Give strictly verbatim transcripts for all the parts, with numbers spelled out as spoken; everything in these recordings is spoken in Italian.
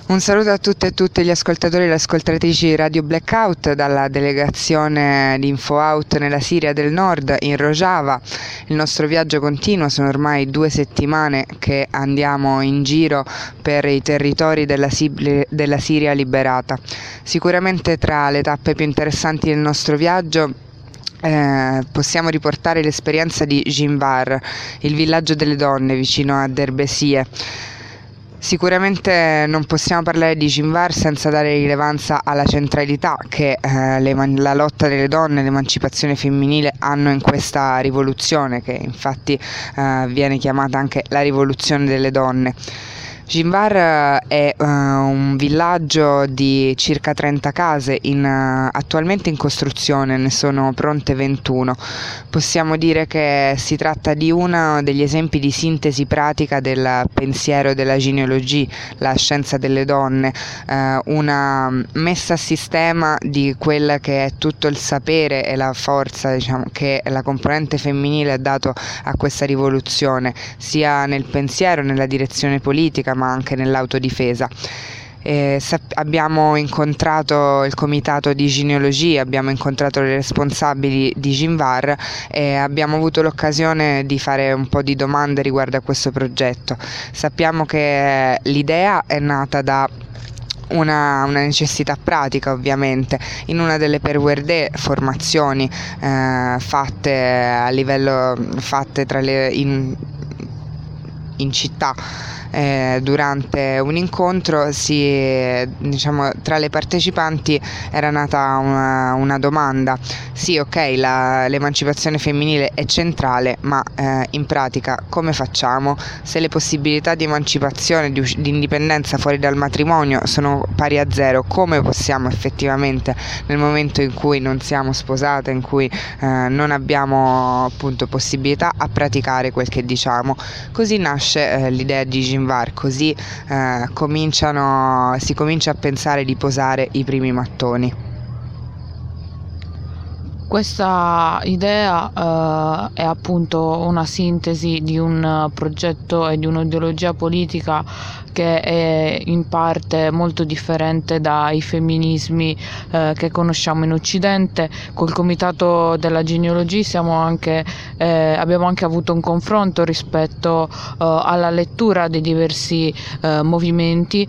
Un saluto a tutte e tutti gli ascoltatori e le ascoltatrici di Radio Blackout dalla delegazione di InfoOut nella Siria del Nord in Rojava. Il nostro viaggio continua, sono ormai due settimane che andiamo in giro per i territori della, Sib- della Siria liberata. Sicuramente tra le tappe più interessanti del nostro viaggio Eh, possiamo riportare l'esperienza di Jinvar, il villaggio delle donne vicino a Derbesie. Sicuramente non possiamo parlare di Jinvar senza dare rilevanza alla centralità che eh, le, la lotta delle donne e l'emancipazione femminile hanno in questa rivoluzione, che infatti eh, viene chiamata anche la rivoluzione delle donne. Jinvar è uh, un villaggio di circa trenta case in, uh, attualmente in costruzione, ne sono pronte ventuno. Possiamo dire che si tratta di uno degli esempi di sintesi pratica del pensiero della genealogia, la scienza delle donne, uh, una messa a sistema di quella che è tutto il sapere e la forza, diciamo, che la componente femminile ha dato a questa rivoluzione, sia nel pensiero, nella direzione politica, ma anche nell'autodifesa. Eh, sap- abbiamo incontrato il comitato di genealogia, abbiamo incontrato le responsabili di Jinvar e abbiamo avuto l'occasione di fare un po' di domande riguardo a questo progetto. Sappiamo che l'idea è nata da Una, una necessità pratica, ovviamente, in una delle perwerde formazioni eh, fatte a livello fatte tra le in, in città. Eh, durante un incontro si, diciamo, tra le partecipanti era nata una, una domanda: sì, ok, la, l'emancipazione femminile è centrale, ma eh, in pratica come facciamo? Se le possibilità di emancipazione, di, di indipendenza fuori dal matrimonio sono pari a zero, come possiamo effettivamente, nel momento in cui non siamo sposate, in cui eh, non abbiamo appunto possibilità, a praticare quel che diciamo? Così nasce eh, l'idea di Jinvar. Così eh, cominciano, si comincia a pensare di posare i primi mattoni. Questa idea uh, è appunto una sintesi di un progetto e di un'ideologia politica che è in parte molto differente dai femminismi uh, che conosciamo in Occidente. Col Comitato della Genealogia siamo anche, eh, abbiamo anche avuto un confronto rispetto uh, alla lettura dei diversi uh, movimenti.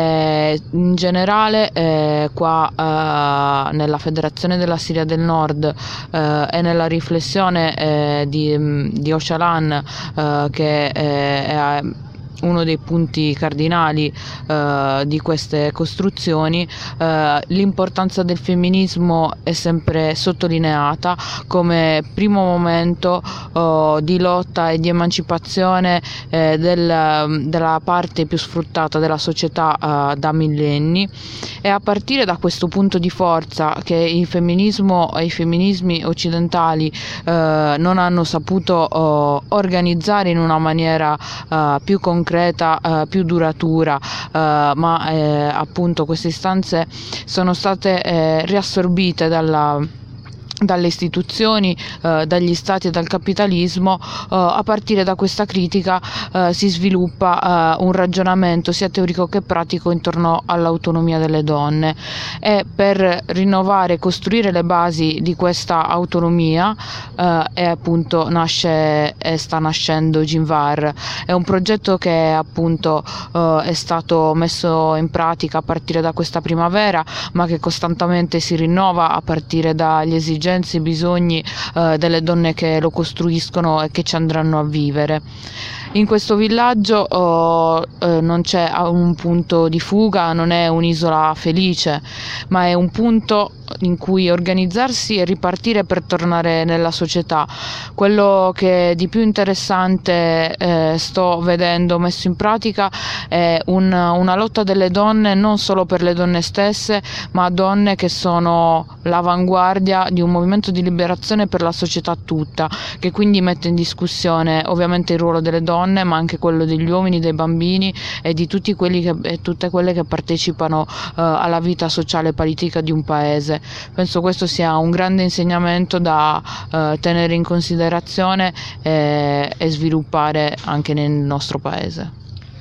Eh, in generale eh, qua uh, nella Federazione della Siria del Nord Uh, e nella riflessione eh, di, di Öcalan, uh, che eh, è uno dei punti cardinali uh, di queste costruzioni, uh, l'importanza del femminismo è sempre sottolineata come primo momento uh, di lotta e di emancipazione eh, del, della parte più sfruttata della società uh, da millenni. E a partire da questo punto di forza che il femminismo e i femminismi occidentali uh, non hanno saputo uh, organizzare in una maniera uh, più concreta, concreta, eh, più duratura, eh, ma eh, appunto queste istanze sono state eh, riassorbite dalla dalle istituzioni, eh, dagli stati e dal capitalismo. Eh, a partire da questa critica eh, si sviluppa eh, un ragionamento sia teorico che pratico intorno all'autonomia delle donne, e per rinnovare e costruire le basi di questa autonomia eh, e appunto nasce e sta nascendo Jinvar. È un progetto che appunto eh, è stato messo in pratica a partire da questa primavera, ma che costantemente si rinnova a partire dagli esigenze e bisogni eh, delle donne che lo costruiscono e che ci andranno a vivere. In questo villaggio oh, eh, non c'è un punto di fuga, non è un'isola felice, ma è un punto in cui organizzarsi e ripartire per tornare nella società. Quello che di più interessante eh, sto vedendo messo in pratica è un, una lotta delle donne, non solo per le donne stesse, ma donne che sono l'avanguardia di un movimento di liberazione per la società tutta, che quindi mette in discussione ovviamente il ruolo delle donne, ma anche quello degli uomini, dei bambini e di tutti quelli che, e tutte quelle che partecipano uh, alla vita sociale e politica di un paese. Penso questo sia un grande insegnamento da uh, tenere in considerazione e, e sviluppare anche nel nostro paese.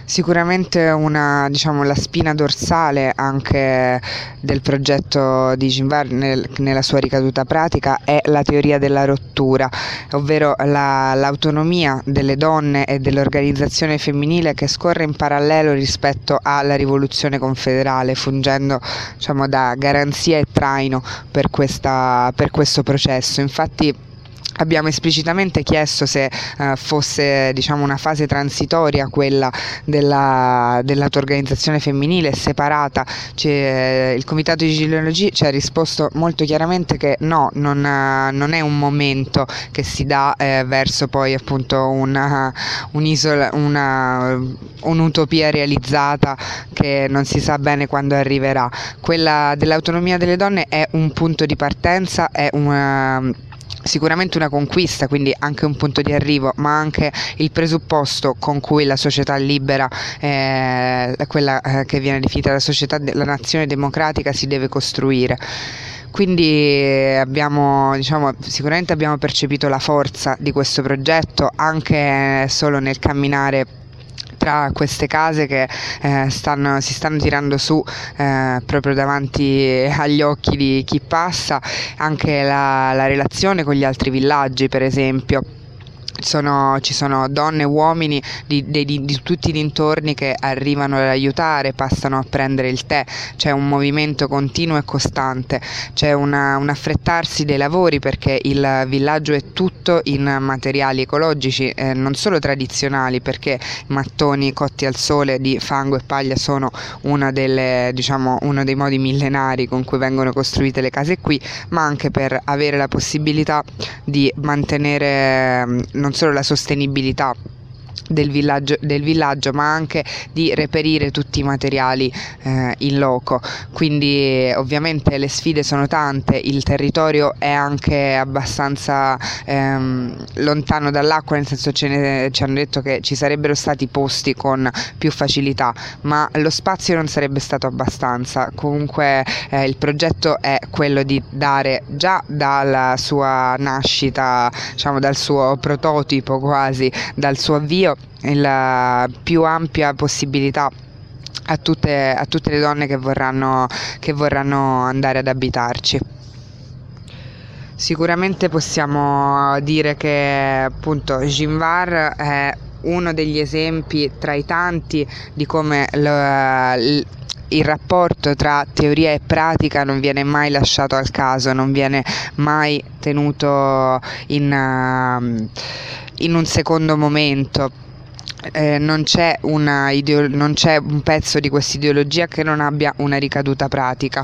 Sicuramente una, diciamo, la spina dorsale anche del progetto di Ginvar nel- nella sua ricaduta pratica è la teoria della rottura, ovvero la- l'autonomia delle donne e dell'organizzazione femminile che scorre in parallelo rispetto alla rivoluzione confederale, fungendo, diciamo, da garanzia e traino per questa- per questo processo. Infatti abbiamo esplicitamente chiesto se eh, fosse, diciamo, una fase transitoria quella della, dell'auto-organizzazione femminile separata. C'è- il Comitato di Gineologia ci ha risposto molto chiaramente che no, non, eh, non è un momento che si dà eh, verso poi appunto una, un'isola, una, un'utopia realizzata che non si sa bene quando arriverà. Quella dell'autonomia delle donne è un punto di partenza, è una sicuramente una conquista, quindi anche un punto di arrivo, ma anche il presupposto con cui la società libera, eh, quella eh, che viene definita la società, de- la nazione democratica, si deve costruire. Quindi abbiamo, diciamo, sicuramente abbiamo percepito la forza di questo progetto anche solo nel camminare tra queste case che eh, stanno, si stanno tirando su eh, proprio davanti agli occhi di chi passa, anche la, la relazione con gli altri villaggi, per esempio. Sono, ci sono donne e uomini di, di, di, di tutti i dintorni che arrivano ad aiutare, passano a prendere il tè, c'è un movimento continuo e costante, c'è una, un affrettarsi dei lavori perché il villaggio è tutto in materiali ecologici, eh, non solo tradizionali, perché i mattoni cotti al sole di fango e paglia sono una delle, diciamo, uno dei modi millenari con cui vengono costruite le case qui, ma anche per avere la possibilità di mantenere non solo la sostenibilità del villaggio, del villaggio, ma anche di reperire tutti i materiali eh, in loco. Quindi ovviamente le sfide sono tante, il territorio è anche abbastanza ehm, lontano dall'acqua, nel senso ce ne, ci hanno detto che ci sarebbero stati posti con più facilità, ma lo spazio non sarebbe stato abbastanza. Comunque eh, il progetto è quello di dare già dalla sua nascita, diciamo dal suo prototipo quasi, dal suo avvio, la più ampia possibilità a tutte, a tutte le donne che vorranno, che vorranno andare ad abitarci. Sicuramente possiamo dire che appunto Ginvar è uno degli esempi tra i tanti di come lo, il rapporto tra teoria e pratica non viene mai lasciato al caso, non viene mai tenuto in, uh, in un secondo momento. Eh, non c'è una ideo- non c'è un pezzo di questa ideologia che non abbia una ricaduta pratica.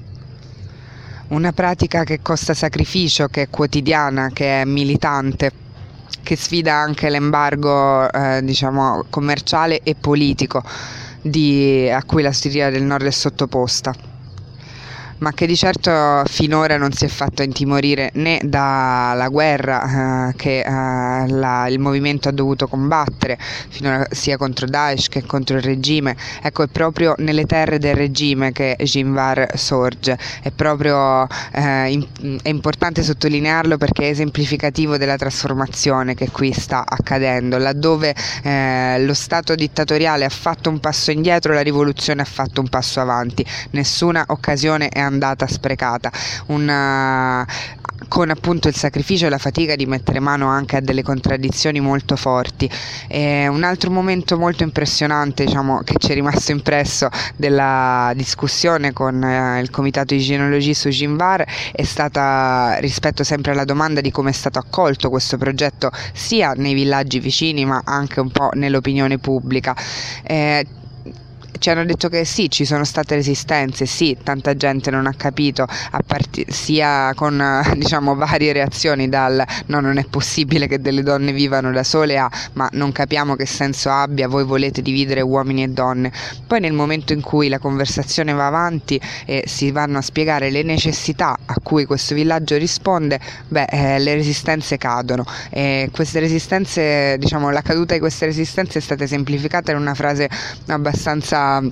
Una pratica che costa sacrificio, che è quotidiana, che è militante, che sfida anche l'embargo eh, diciamo commerciale e politico di, a cui la Siria del Nord è sottoposta, ma che di certo finora non si è fatto intimorire né dalla guerra eh, che eh, la, il movimento ha dovuto combattere finora, sia contro Daesh che contro il regime. Ecco, è proprio nelle terre del regime che Ginvar sorge, è proprio eh, in, è importante sottolinearlo perché è esemplificativo della trasformazione che qui sta accadendo. Laddove eh, lo Stato dittatoriale ha fatto un passo indietro, la rivoluzione ha fatto un passo avanti, nessuna occasione è andata sprecata, una, con appunto il sacrificio e la fatica di mettere mano anche a delle contraddizioni molto forti. E un altro momento molto impressionante, diciamo, che ci è rimasto impresso della discussione con eh, il Comitato di Gineologia su Ginvar è stata, rispetto sempre alla domanda di come è stato accolto questo progetto sia nei villaggi vicini ma anche un po' nell'opinione pubblica. Eh, Ci hanno detto che sì, ci sono state resistenze, sì, tanta gente non ha capito, a part- sia con diciamo varie reazioni dal no, non è possibile che delle donne vivano da sole a ma non capiamo che senso abbia, voi volete dividere uomini e donne. Poi nel momento in cui la conversazione va avanti e si vanno a spiegare le necessità a cui questo villaggio risponde, beh, eh, le resistenze cadono e queste resistenze, diciamo, la caduta di queste resistenze è stata esemplificata in una frase abbastanza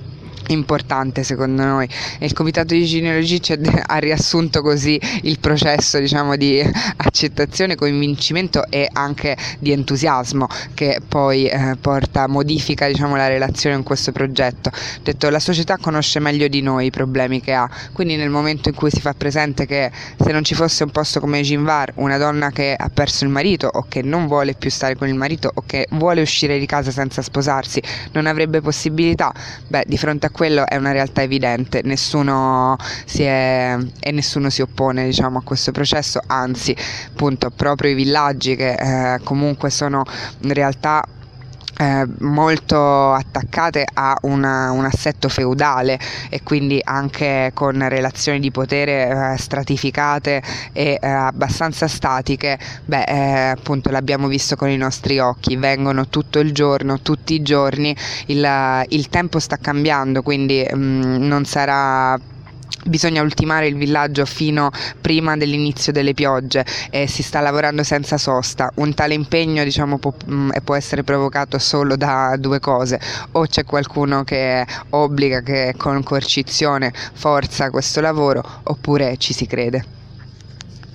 importante secondo noi, e il comitato di genealogia ha riassunto così il processo, diciamo, di accettazione, convincimento e anche di entusiasmo che poi eh, porta modifica, diciamo, la relazione in questo progetto. Detto, la società conosce meglio di noi i problemi che ha, quindi nel momento in cui si fa presente che se non ci fosse un posto come Ginvar, una donna che ha perso il marito o che non vuole più stare con il marito o che vuole uscire di casa senza sposarsi non avrebbe possibilità, beh, di fronte a quello è una realtà evidente, nessuno si è e nessuno si oppone, diciamo, a questo processo, anzi, appunto, proprio i villaggi che eh, comunque sono in realtà Eh, molto attaccate a una, un assetto feudale e quindi anche con relazioni di potere eh, stratificate e eh, abbastanza statiche, beh, eh, appunto l'abbiamo visto con i nostri occhi, vengono tutto il giorno, tutti i giorni, il, il tempo sta cambiando, quindi mh, non sarà bisogna ultimare il villaggio fino prima dell'inizio delle piogge e si sta lavorando senza sosta. Un tale impegno, diciamo, può, mh, può essere provocato solo da due cose: o c'è qualcuno che obbliga, che con coercizione forza questo lavoro, oppure ci si crede.